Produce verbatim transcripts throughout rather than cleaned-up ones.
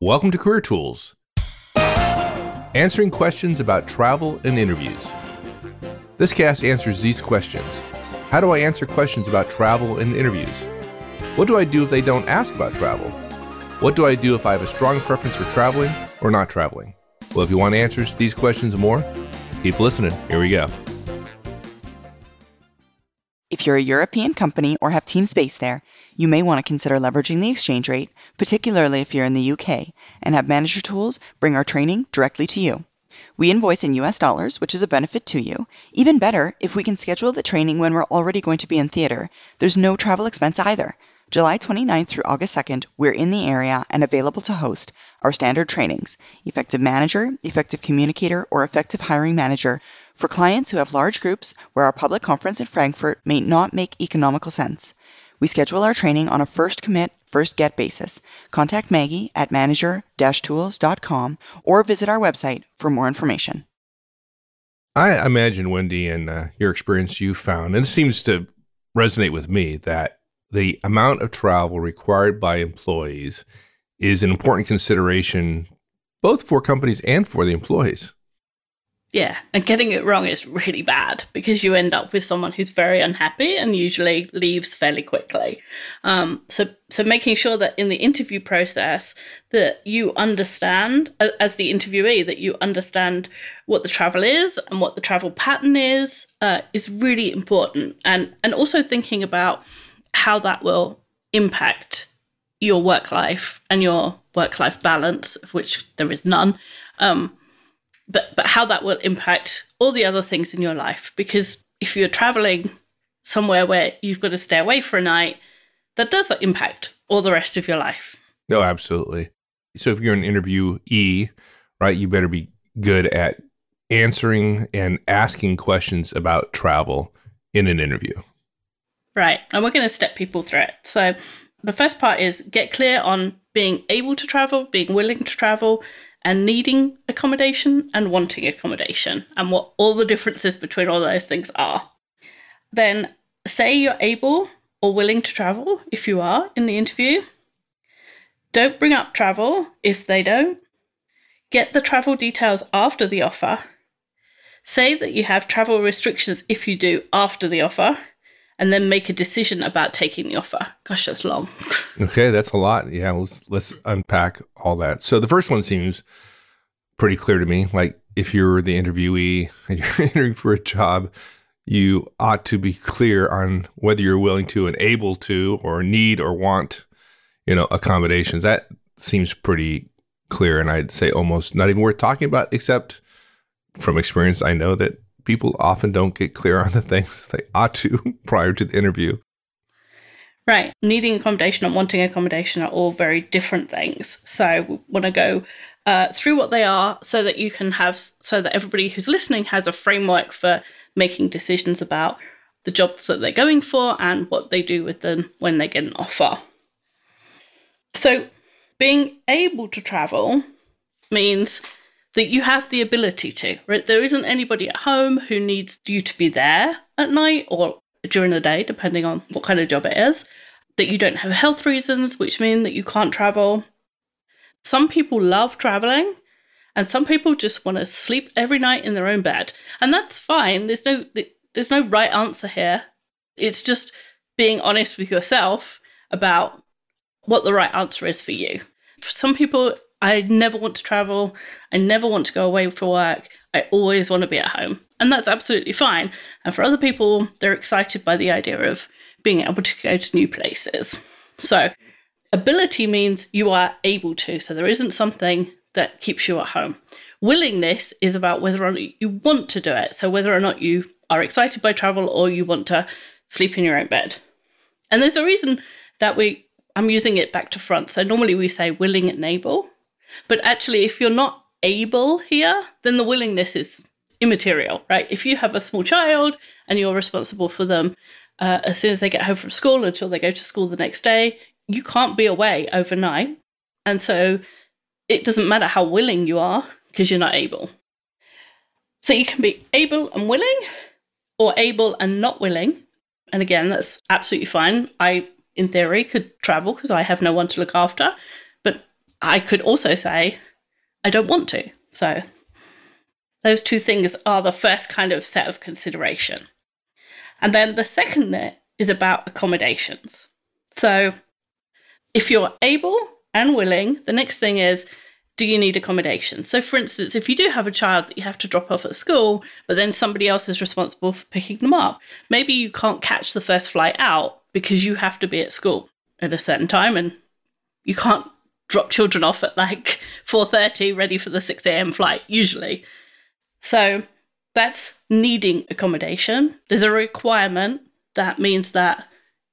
Welcome to Career Tools, answering questions about travel and interviews. This cast answers these questions. How do I answer questions about travel and interviews? What do I do if they don't ask about travel? What do I do if I have a strong preference for traveling or not traveling? Well, if you want answers to these questions and more, keep listening. Here we go. If you're a European company or have teams based there, you may want to consider leveraging the exchange rate, particularly if you're in the U K, and have Manager Tools bring our training directly to you. We invoice in U S dollars, which is a benefit to you. Even better, if we can schedule the training when we're already going to be in theater, there's no travel expense either. July twenty-ninth through August second, we're in the area and available to host our standard trainings, Effective Manager, Effective Communicator, or Effective Hiring Manager, for clients who have large groups where our public conference in Frankfurt may not make economical sense. We schedule our training on a first commit, first get basis. Contact Maggie at manager dash tools dot com or visit our website for more information. I imagine, Wendy, in uh, your experience you found, and this seems to resonate with me, that the amount of travel required by employees is an important consideration both for companies and for the employees. Yeah, and getting it wrong is really bad because you end up with someone who's very unhappy and usually leaves fairly quickly. Um, so, so making sure that in the interview process that you understand, as the interviewee, that you understand what the travel is and what the travel pattern is, uh, is really important. And and also thinking about how that will impact your work life and your work-life balance, of which there is none. Um, But but how that will impact all the other things in your life. Because if you're traveling somewhere where you've got to stay away for a night, that does impact all the rest of your life. No, absolutely. So if you're an interviewee, right, you better be good at answering and asking questions about travel in an interview. Right. And we're going to step people through it. So the first part is get clear on being able to travel, being willing to travel, and needing accommodation and wanting accommodation, and what all the differences between all those things are. Then say you're able or willing to travel if you are in the interview. Don't bring up travel if they don't. Get the travel details after the offer. Say that you have travel restrictions if you do after the offer, and then make a decision about taking the offer. Gosh, that's long. Okay, that's a lot. Yeah, let's let's unpack all that. So the first one seems pretty clear to me. Like if you're the interviewee and you're interviewing for a job, you ought to be clear on whether you're willing to and able to or need or want, you know, accommodations. That seems pretty clear, and I'd say almost not even worth talking about, except from experience, I know that people often don't get clear on the things they ought to prior to the interview. Right. Needing accommodation and wanting accommodation are all very different things. So we want to go uh, through what they are so that you can have, so that everybody who's listening has a framework for making decisions about the jobs that they're going for and what they do with them when they get an offer. So being able to travel means that you have the ability to, right? There isn't anybody at home who needs you to be there at night or during the day, depending on what kind of job it is, that you don't have health reasons, which mean that you can't travel. Some people love traveling, and some people just want to sleep every night in their own bed. And that's fine. There's no there's no right answer here. It's just being honest with yourself about what the right answer is for you. For some people, I never want to travel. I never want to go away for work. I always want to be at home. And that's absolutely fine. And for other people, they're excited by the idea of being able to go to new places. So ability means you are able to. So there isn't something that keeps you at home. Willingness is about whether or not you want to do it. So whether or not you are excited by travel or you want to sleep in your own bed. And there's a reason that we, I'm using it back to front. So normally we say willing and able. But actually, if you're not able here, then the willingness is immaterial, right? If you have a small child and you're responsible for them uh, as soon as they get home from school until they go to school the next day, you can't be away overnight. And so it doesn't matter how willing you are because you're not able. So you can be able and willing or able and not willing. And again, that's absolutely fine. I, in theory, could travel because I have no one to look after. But I could also say, I don't want to. So those two things are the first kind of set of consideration. And then the second bit is about accommodations. So if you're able and willing, the next thing is, do you need accommodation? So for instance, if you do have a child that you have to drop off at school, but then somebody else is responsible for picking them up, maybe you can't catch the first flight out because you have to be at school at a certain time and you can't drop children off at like four thirty ready for the six a.m. flight, usually. So that's needing accommodation. There's a requirement that means that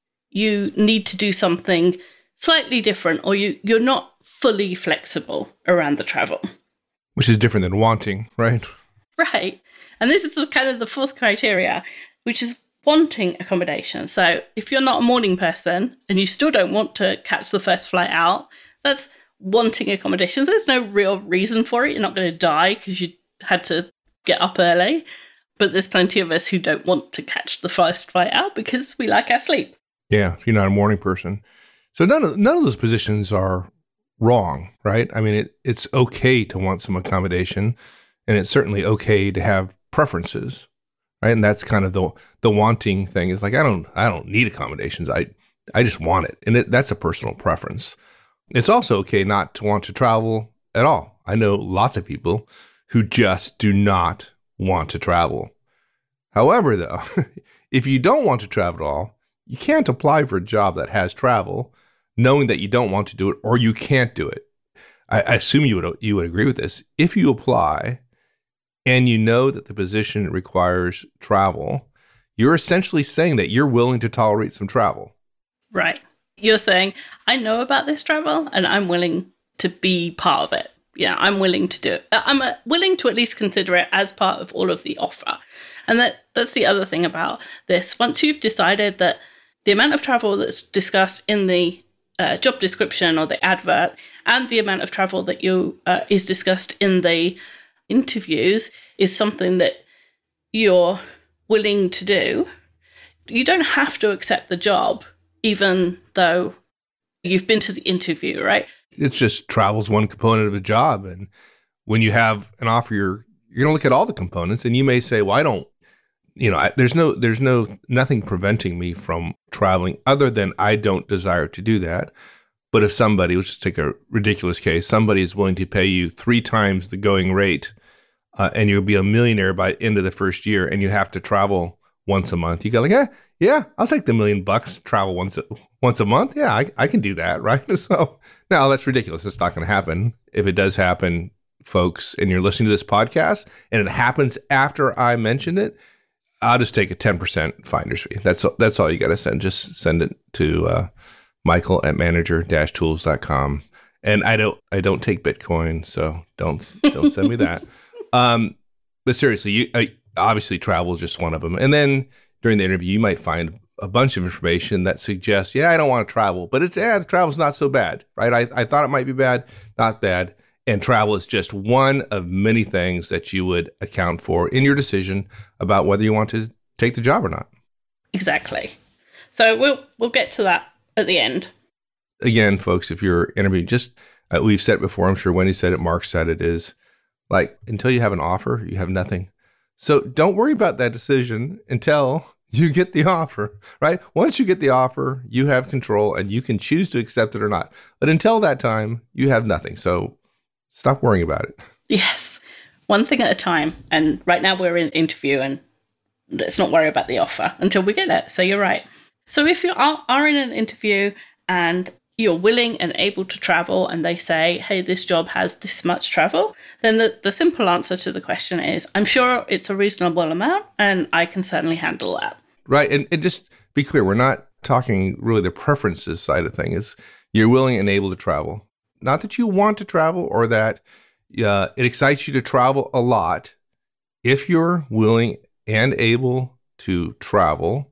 you need to do something slightly different, or you, you're not fully flexible around the travel. Which is different than wanting, right? Right. And this is kind of the fourth criteria, which is wanting accommodation. So if you're not a morning person and you still don't want to catch the first flight out, that's wanting accommodation. There's no real reason for it. You're not going to die because you had to get up early. But there's plenty of us who don't want to catch the first flight out because we like our sleep. Yeah, if you're not a morning person. So none of none of those positions are wrong, right? I mean, it, it's okay to want some accommodation, and it's certainly okay to have preferences, right? And that's kind of the the wanting thing is like, I don't I don't need accommodations. I I just want it, and it, that's a personal preference. It's also okay not to want to travel at all. I know lots of people who just do not want to travel. However, though, if you don't want to travel at all, you can't apply for a job that has travel knowing that you don't want to do it or you can't do it. I, I assume you would you would agree with this. If you apply and you know that the position requires travel, you're essentially saying that you're willing to tolerate some travel. Right. You're saying, I know about this travel and I'm willing to be part of it. Yeah, I'm willing to do it. I'm uh, willing to at least consider it as part of all of the offer. And that that's the other thing about this. Once you've decided that the amount of travel that's discussed in the uh, job description or the advert and the amount of travel that you uh, is discussed in the interviews is something that you're willing to do, you don't have to accept the job, even though you've been to the interview, right? It's just travel's one component of a job. And when you have an offer, you're you're going to look at all the components, and you may say, well, I don't, you know, I, there's no, there's no, nothing preventing me from traveling other than I don't desire to do that. But if somebody, let's just take a ridiculous case, somebody is willing to pay you three times the going rate, uh, and you'll be a millionaire by the end of the first year, and you have to travel once a month, you go like, yeah, yeah, I'll take the million bucks, travel once a, once a month. Yeah, I, I can do that, right? So, no, that's ridiculous. It's not going to happen. If it does happen, folks, and you're listening to this podcast, and it happens after I mentioned it, I'll just take a ten percent finder's fee. That's that's all you got to send. Just send it to uh, Michael at manager dash tools dot com. And I don't I don't take Bitcoin, so don't don't send me that. Um, but seriously, you uh, obviously travel is just one of them. And then during the interview, you might find a bunch of information that suggests, yeah, I don't want to travel, but it's yeah, the travel's not so bad, right? I I thought it might be bad, not bad. And travel is just one of many things that you would account for in your decision about whether you want to take the job or not. Exactly. So we'll we'll get to that at the end. Again, folks, if you're interviewing, just uh, we've said it before, I'm sure Wendy said it, Mark said it, is like until you have an offer, you have nothing. So don't worry about that decision until you get the offer, right? Once you get the offer, you have control and you can choose to accept it or not. But until that time, you have nothing. So stop worrying about it. Yes. One thing at a time. And right now we're in an interview and let's not worry about the offer until we get it. So you're right. So if you are, are in an interview and you're willing and able to travel and they say, hey, this job has this much travel, then the, the simple answer to the question is, I'm sure it's a reasonable amount and I can certainly handle that. Right. And, and just be clear, we're not talking really the preferences side of things. You're willing and able to travel. Not that you want to travel or that uh, it excites you to travel a lot. If you're willing and able to travel,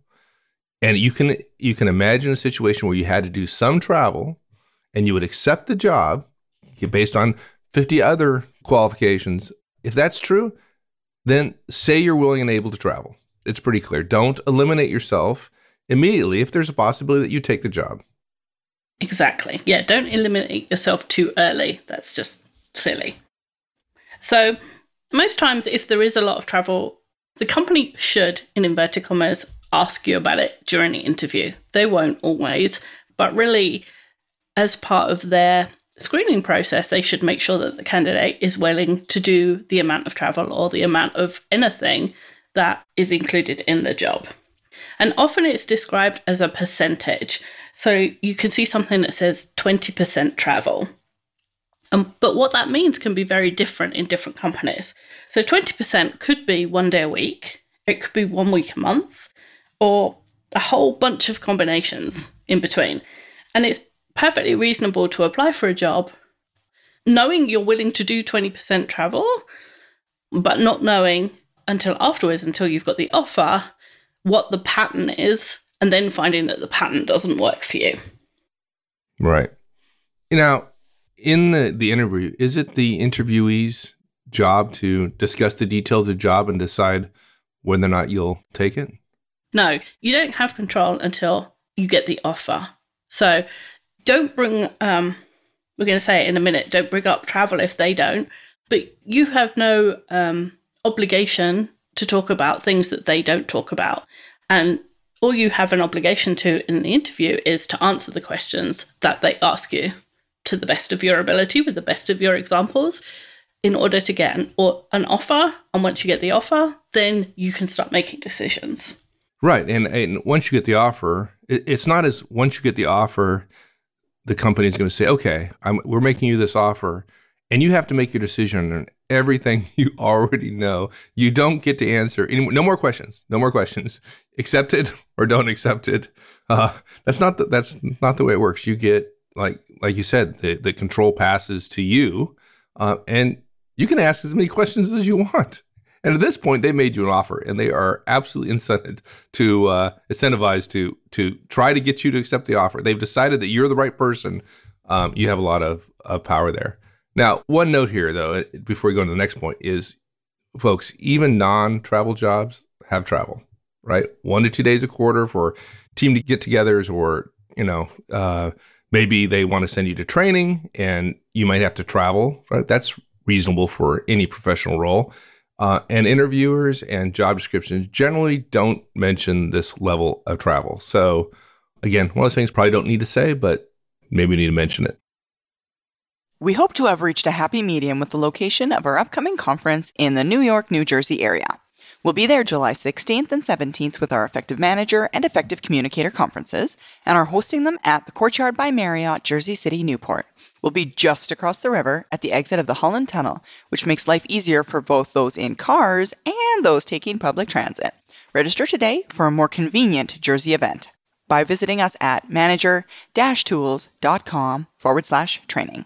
and you can you can imagine a situation where you had to do some travel and you would accept the job based on fifty other qualifications. If that's true, then say you're willing and able to travel. It's pretty clear. Don't eliminate yourself immediately if there's a possibility that you take the job. Exactly. Yeah, don't eliminate yourself too early. That's just silly. So most times if there is a lot of travel, the company should, in inverted commas, ask you about it during the interview. They won't always, but really as part of their screening process, they should make sure that the candidate is willing to do the amount of travel or the amount of anything that is included in the job. And often it's described as a percentage. So you can see something that says twenty percent travel. Um, but what that means can be very different in different companies. So twenty percent could be one day a week, it could be one week a month, or a whole bunch of combinations in between. And it's perfectly reasonable to apply for a job knowing you're willing to do twenty percent travel, but not knowing until afterwards, until you've got the offer, what the pattern is, and then finding that the pattern doesn't work for you. Right. Now, in the, the interview, is it the interviewee's job to discuss the details of the job and decide whether or not you'll take it? No, you don't have control until you get the offer. So don't bring, um, we're going to say it in a minute, don't bring up travel if they don't, but you have no um, obligation to talk about things that they don't talk about. And all you have an obligation to in the interview is to answer the questions that they ask you to the best of your ability with the best of your examples in order to get an, or an offer. And once you get the offer, then you can start making decisions. Right. And, and once you get the offer, it, it's not as once you get the offer, the company is going to say, okay, I'm, we're making you this offer, and you have to make your decision on everything you already know. You don't get to answer any, no more questions, no more questions. Accept it or don't accept it. Uh, that's not the, that's not the way it works. You get, like like you said, the, the control passes to you, uh, and you can ask as many questions as you want. And at this point, they made you an offer, and they are absolutely incented to uh, incentivized to to try to get you to accept the offer. They've decided that you're the right person. Um, you have a lot of uh, power there. Now, one note here, though, before we go to the next point, is, folks, even non-travel jobs have travel, right? One to two days a quarter for team get-togethers, or you know, uh, maybe they want to send you to training, and you might have to travel. Right? That's reasonable for any professional role. Uh, and interviewers and job descriptions generally don't mention this level of travel. So again, one of those things probably don't need to say, but maybe we need to mention it. We hope to have reached a happy medium with the location of our upcoming conference in the New York, New Jersey area. We'll be there July sixteenth and seventeenth with our Effective Manager and Effective Communicator conferences, and are hosting them at the Courtyard by Marriott, Jersey City, Newport. We'll be just across the river at the exit of the Holland Tunnel, which makes life easier for both those in cars and those taking public transit. Register today for a more convenient Jersey event by visiting us at manager-tools.com forward slash training.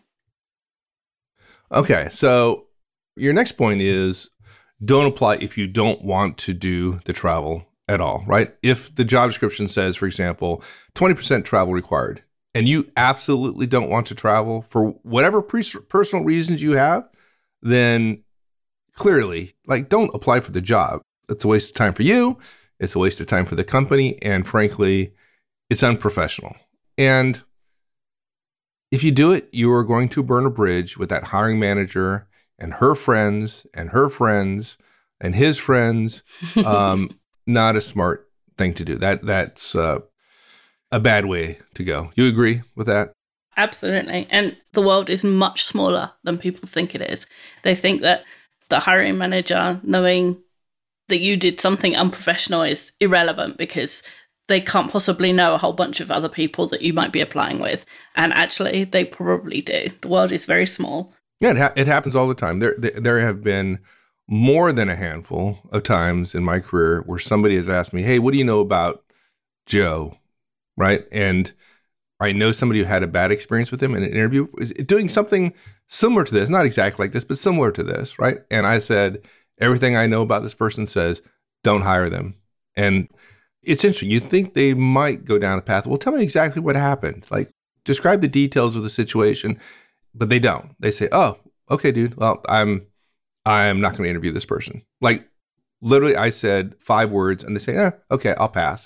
Okay, so your next point is don't apply if you don't want to do the travel at all, right? If the job description says, for example, twenty percent travel required, and you absolutely don't want to travel for whatever pre- personal reasons you have, then clearly, like, don't apply for the job. It's a waste of time for you. It's a waste of time for the company. And frankly, it's unprofessional. And if you do it, you are going to burn a bridge with that hiring manager and her friends and her friends and his friends. Um, not a smart thing to do. That That's uh, a bad way to go. You agree with that? Absolutely. And the world is much smaller than people think it is. They think that the hiring manager knowing that you did something unprofessional is irrelevant because they can't possibly know a whole bunch of other people that you might be applying with. And actually, they probably do. The world is very small. Yeah, it, ha- it happens all the time. There, there, there have been more than a handful of times in my career where somebody has asked me, hey, what do you know about Joe? Right? And I know somebody who had a bad experience with him in an interview is doing something similar to this, not exactly like this, but similar to this, right? And I said, everything I know about this person says, don't hire them. And it's interesting. You think they might go down a path. Well, tell me exactly what happened. Like, describe the details of the situation, but they don't. They say, oh, okay, dude. Well, I'm, I'm not going to interview this person. Like, literally, I said five words and they say, eh, okay, I'll pass.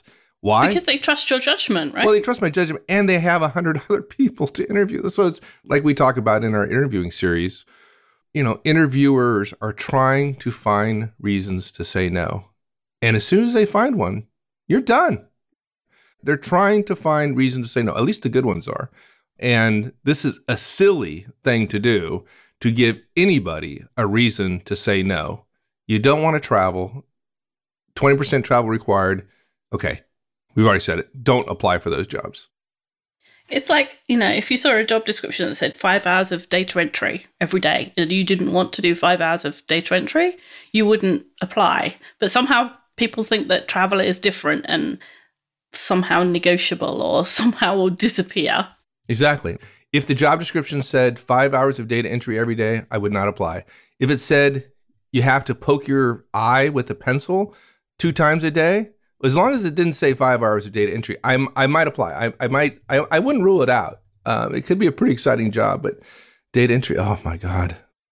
Why? Because they trust your judgment, right? Well, they trust my judgment, and they have a hundred other people to interview. So it's like we talk about in our interviewing series. You know, interviewers are trying to find reasons to say no. And as soon as they find one, you're done. They're trying to find reasons to say no. At least the good ones are. And this is a silly thing to do, to give anybody a reason to say no. You don't want to travel. twenty percent travel required. Okay, we've already said it. Don't apply for those jobs. It's like, you know, if you saw a job description that said five hours of data entry every day and you didn't want to do five hours of data entry, you wouldn't apply. But somehow people think that travel is different and somehow negotiable or somehow will disappear. Exactly. If the job description said five hours of data entry every day, I would not apply. If it said you have to poke your eye with a pencil two times a day, as long as it didn't say five hours of data entry, I I might apply. I I might I, I wouldn't rule it out. Um, it could be a pretty exciting job, but data entry, oh my God.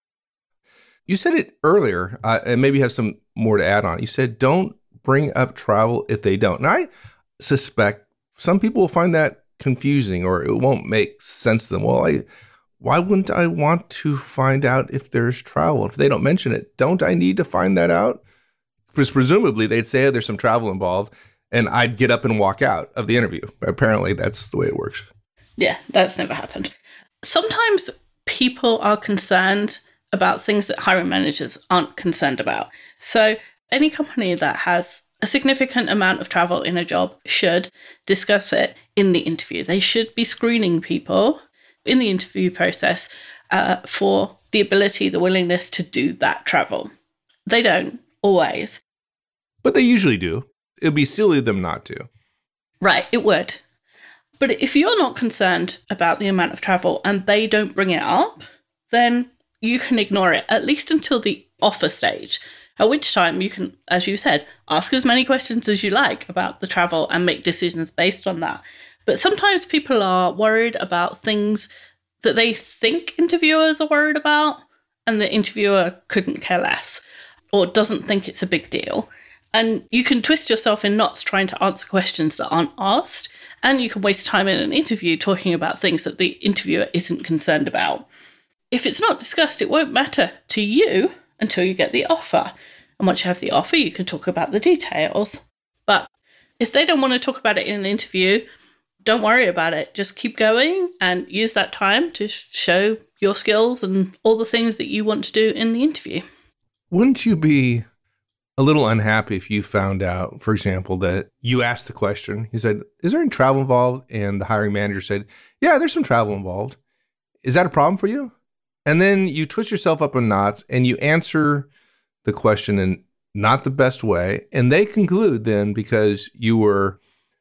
You said it earlier, uh, and maybe you have some more to add on. You said don't bring up travel if they don't. And I suspect some people will find that confusing, or it won't make sense to them. Well, I why wouldn't I want to find out if there's travel? If they don't mention it, don't I need to find that out? Because presumably they'd say, oh, there's some travel involved, and I'd get up and walk out of the interview. Apparently that's the way it works. Yeah, that's never happened. Sometimes people are concerned about things that hiring managers aren't concerned about. So any company that has a significant amount of travel in a job should discuss it in the interview. They should be screening people in the interview process uh, for the ability, the willingness to do that travel. They don't always. But they usually do. It'd be silly of them not to. Right, it would. But if you're not concerned about the amount of travel and they don't bring it up, then you can ignore it, at least until the offer stage, at which time you can, as you said, ask as many questions as you like about the travel and make decisions based on that. But sometimes people are worried about things that they think interviewers are worried about, and the interviewer couldn't care less or doesn't think it's a big deal. And you can twist yourself in knots trying to answer questions that aren't asked, and you can waste time in an interview talking about things that the interviewer isn't concerned about. If it's not discussed, it won't matter to you until you get the offer. And once you have the offer, you can talk about the details. But if they don't want to talk about it in an interview, don't worry about it. Just keep going and use that time to show your skills and all the things that you want to do in the interview. Wouldn't you be a little unhappy if you found out, for example, that you asked the question, you said, is there any travel involved? And the hiring manager said, yeah, there's some travel involved. Is that a problem for you? And then you twist yourself up in knots and you answer the question in not the best way. And they conclude then, because you were,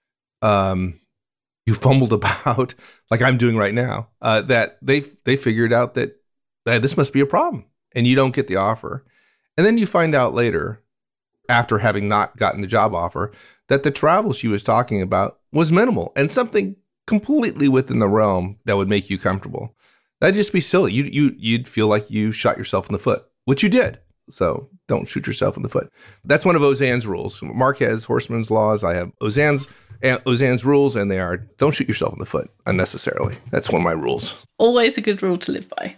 um, you fumbled about, like I'm doing right now, uh, that they they figured out that, that this must be a problem, and you don't get the offer. And then you find out later, after having not gotten the job offer, that the travel she was talking about was minimal and something completely within the realm that would make you comfortable. That'd just be silly. You you you'd feel like you shot yourself in the foot, which you did. So don't shoot yourself in the foot. That's one of Ozanne's rules. Mark has Horstman's laws. I have Ozanne's Ozanne's rules, and they are don't shoot yourself in the foot unnecessarily. That's one of my rules. Always a good rule to live by.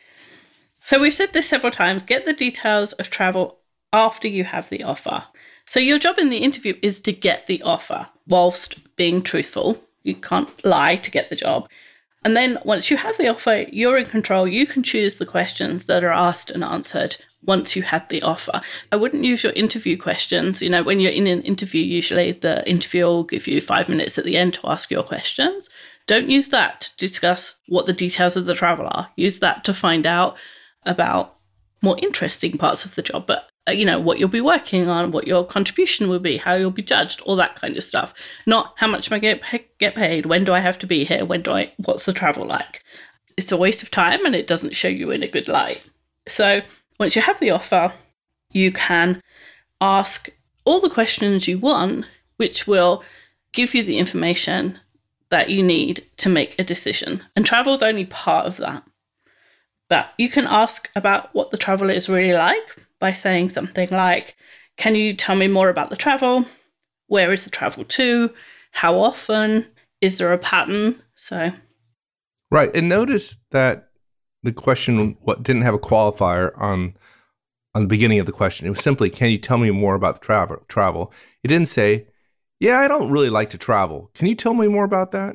So we've said this several times. Get the details of travel after you have the offer. So your job in the interview is to get the offer whilst being truthful. You can't lie to get the job. And then once you have the offer, you're in control. You can choose the questions that are asked and answered once you had the offer. I wouldn't use your interview questions. You know, when you're in an interview, usually the interviewer will give you five minutes at the end to ask your questions. Don't use that to discuss what the details of the travel are. Use that to find out about more interesting parts of the job, but you know, what you'll be working on, what your contribution will be, how you'll be judged, all that kind of stuff. Not how much am I get get paid, when do I have to be here, when do I, what's the travel like? It's a waste of time and it doesn't show you in a good light. So once you have the offer, you can ask all the questions you want, which will give you the information that you need to make a decision. And travel is only part of that. But you can ask about what the travel is really like by saying something like, can you tell me more about the travel? where is the travel to? How often? Is there a pattern? So, right. And notice that the question what didn't have a qualifier on on the beginning of the question. It was simply, can you tell me more about the travel? Travel. It didn't say, yeah, I don't really like to travel. Can you tell me more about that?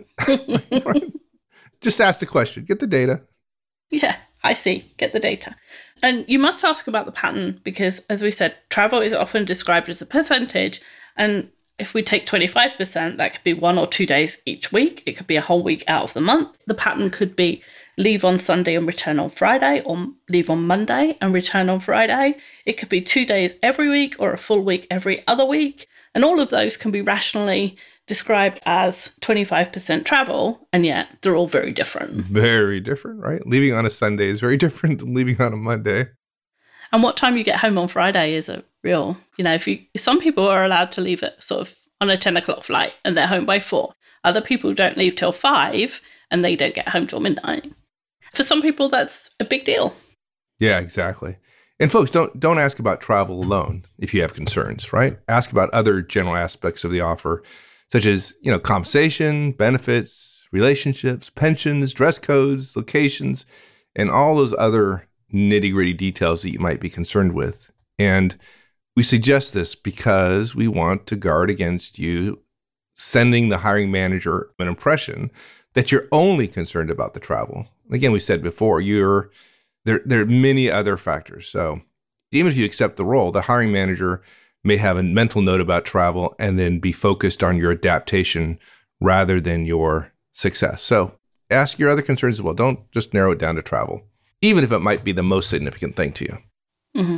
Just ask the question. Get the data. Yeah, I see. Get the data. And you must ask about the pattern because, as we said, travel is often described as a percentage. And if we take twenty-five percent, that could be one or two days each week. It could be a whole week out of the month. The pattern could be leave on Sunday and return on Friday, or leave on Monday and return on Friday. It could be two days every week or a full week every other week. And all of those can be rationally described as twenty-five percent travel, and yet they're all very different. Very different, right? Leaving on a Sunday is very different than leaving on a Monday. And what time you get home on Friday is a real, you know, if you, some people are allowed to leave at sort of on a ten o'clock flight and they're home by four. Other people don't leave till five and they don't get home till midnight. For some people, that's a big deal. Yeah, exactly. And folks, don't don't ask about travel alone if you have concerns, right? Ask about other general aspects of the offer, such as, you know, compensation, benefits, relationships, pensions, dress codes, locations, and all those other nitty-gritty details that you might be concerned with. And we suggest this because we want to guard against you sending the hiring manager an impression that you're only concerned about the travel. Again, we said before, you're there, there are many other factors. So even if you accept the role, the hiring manager may have a mental note about travel and then be focused on your adaptation rather than your success. So ask your other concerns as well. Don't just narrow it down to travel, even if it might be the most significant thing to you. Mm-hmm.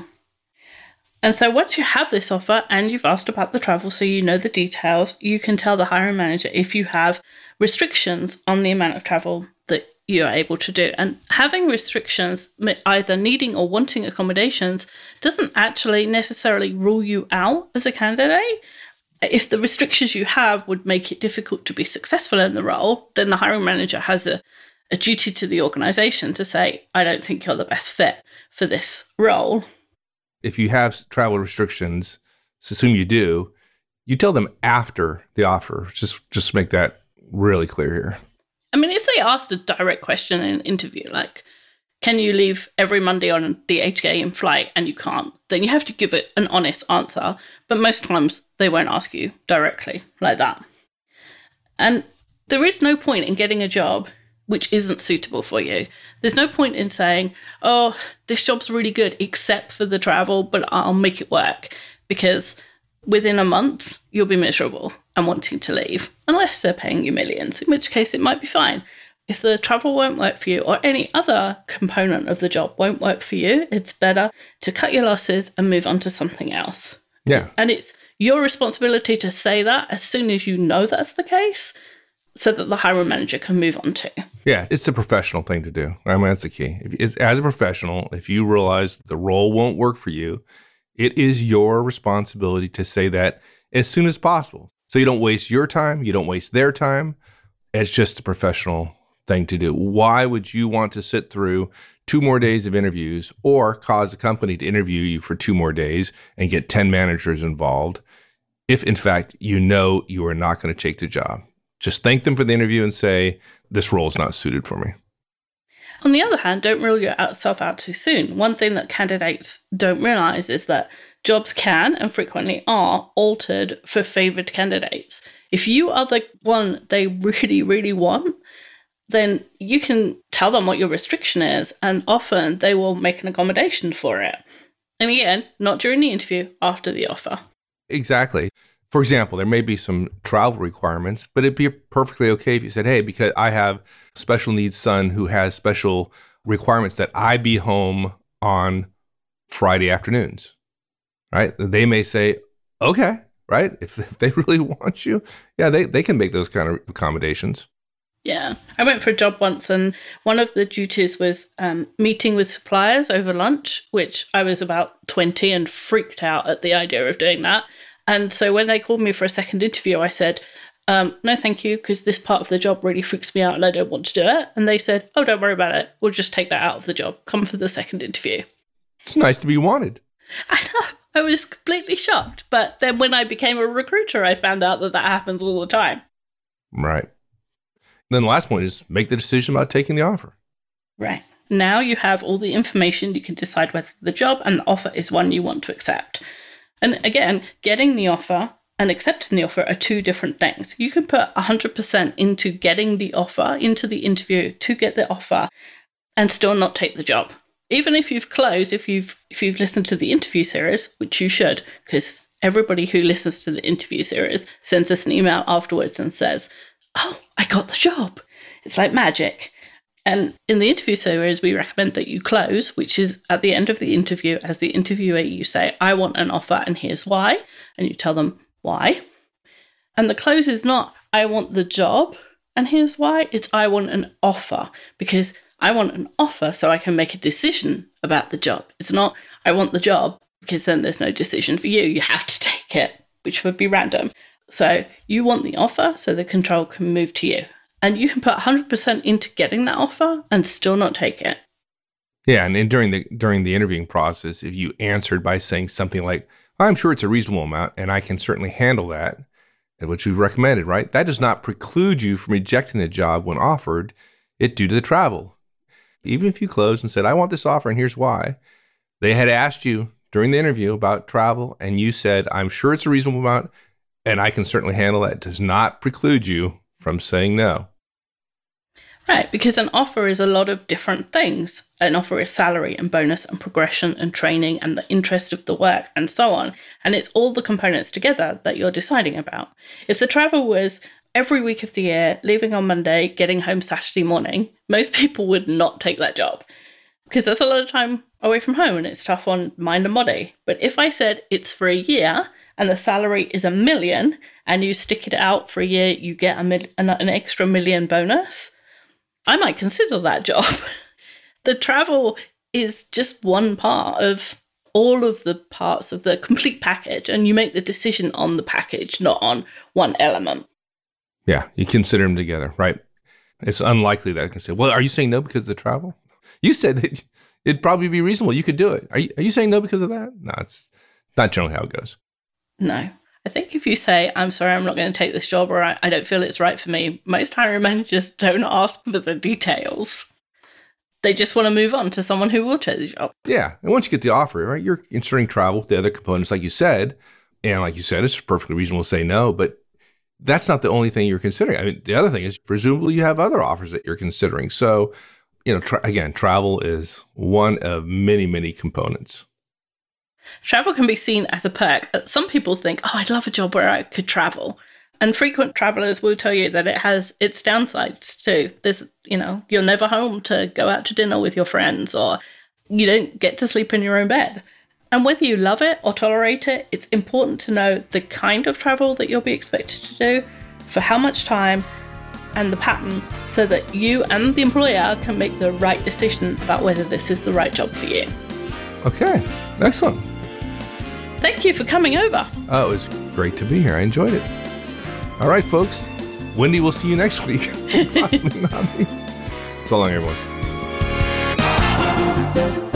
And so once you have this offer and you've asked about the travel, so you know the details, you can tell the hiring manager if you have restrictions on the amount of travel that you are able to do. And having restrictions, either needing or wanting accommodations, doesn't actually necessarily rule you out as a candidate. If the restrictions you have would make it difficult to be successful in the role, then the hiring manager has a, a duty to the organization to say, I don't think you're the best fit for this role. If you have travel restrictions, so assume you do, you tell them after the offer. Just just make that really clear here. I mean, if they asked a direct question in an interview, like, can you leave every Monday on the eight a.m. flight, and you can't, then you have to give it an honest answer. But most times they won't ask you directly like that. And there is no point in getting a job which isn't suitable for you. There's no point in saying, oh, this job's really good, except for the travel, but I'll make it work. Because within a month, you'll be miserable and wanting to leave, unless they're paying you millions, in which case it might be fine. If the travel won't work for you or any other component of the job won't work for you, it's better to cut your losses and move on to something else. Yeah. And it's your responsibility to say that as soon as you know that's the case, so that the hiring manager can move on to. Yeah, it's the professional thing to do. I mean, that's the key. If it's, as a professional, if you realize the role won't work for you, it is your responsibility to say that as soon as possible. So you don't waste your time, you don't waste their time. It's just a professional thing to do. Why would you want to sit through two more days of interviews or cause a company to interview you for two more days and get ten managers involved if, in fact, you know you are not going to take the job? Just thank them for the interview and say, this role is not suited for me. On the other hand, don't rule yourself out too soon. One thing that candidates don't realize is that jobs can and frequently are altered for favored candidates. If you are the one they really, really want, then you can tell them what your restriction is, and often they will make an accommodation for it. And again, not during the interview, after the offer. Exactly. For example, there may be some travel requirements, but it'd be perfectly okay if you said, hey, because I have a special needs son who has special requirements that I be home on Friday afternoons, right? They may say, okay, right? If, if they really want you, yeah, they, they can make those kind of accommodations. Yeah. I went for a job once, and one of the duties was um, meeting with suppliers over lunch, which I was about twenty and freaked out at the idea of doing that. And so when they called me for a second interview, I said, um, no, thank you, because this part of the job really freaks me out and I don't want to do it. And they said, oh, don't worry about it. We'll just take that out of the job. Come for the second interview. It's nice to be wanted. I know. I was completely shocked. But then when I became a recruiter, I found out that that happens all the time. Right. Then the last point is make the decision about taking the offer. Right. Now you have all the information. You can decide whether the job and the offer is one you want to accept. And again, getting the offer and accepting the offer are two different things. You can put one hundred percent into getting the offer, into the interview to get the offer, and still not take the job. Even if you've closed, if you've if you've listened to the interview series, which you should, because everybody who listens to the interview series sends us an email afterwards and says, oh, I got the job. It's like magic. And in the interview series, we recommend that you close, which is at the end of the interview. As the interviewer, you say, I want an offer and here's why. And you tell them why. And the close is not, I want the job and here's why. It's, I want an offer, because I want an offer so I can make a decision about the job. It's not, I want the job, because then there's no decision for you. You have to take it, which would be random. So you want the offer so the control can move to you. And you can put one hundred percent into getting that offer and still not take it. Yeah, and then during the during the interviewing process, if you answered by saying something like, I'm sure it's a reasonable amount and I can certainly handle that, which we recommended, right? That does not preclude you from rejecting the job when offered it due to the travel. Even if you closed and said, I want this offer and here's why, they had asked you during the interview about travel and you said, I'm sure it's a reasonable amount and I can certainly handle that, does not preclude you from saying no. Right, because an offer is a lot of different things. An offer is salary and bonus and progression and training and the interest of the work and so on. And it's all the components together that you're deciding about. If the travel was every week of the year, leaving on Monday, getting home Saturday morning, most people would not take that job because that's a lot of time away from home and it's tough on mind and body. But if I said it's for a year and the salary is a million and you stick it out for a year, you get a mil- an, an extra million bonus, I might consider that job. The travel is just one part of all of the parts of the complete package, and you make the decision on the package, not on one element. Yeah, you consider them together, right? It's unlikely that I can say, well, are you saying no because of the travel? You said that it'd probably be reasonable. You could do it. Are you, are you saying no because of that? No, it's not generally how it goes. No. I think if you say, I'm sorry, I'm not going to take this job, or I, I don't feel it's right for me, most hiring managers don't ask for the details. They just want to move on to someone who will take the job. Yeah. And once you get the offer, right, you're inserting travel with the other components, like you said. And like you said, it's perfectly reasonable to say no, but that's not the only thing you're considering. I mean, the other thing is presumably you have other offers that you're considering. So, you know, tra- again, travel is one of many, many components. Travel can be seen as a perk. Some people think, oh, I'd love a job where I could travel. And frequent travelers will tell you that it has its downsides too. There's, you know, you're never home to go out to dinner with your friends, or you don't get to sleep in your own bed. And whether you love it or tolerate it, it's important to know the kind of travel that you'll be expected to do, for how much time, and the pattern, so that you and the employer can make the right decision about whether this is the right job for you. Okay, excellent. Thank you for coming over. Oh, it was great to be here. I enjoyed it. All right, folks. Wendy, we'll see you next week. So long, everyone.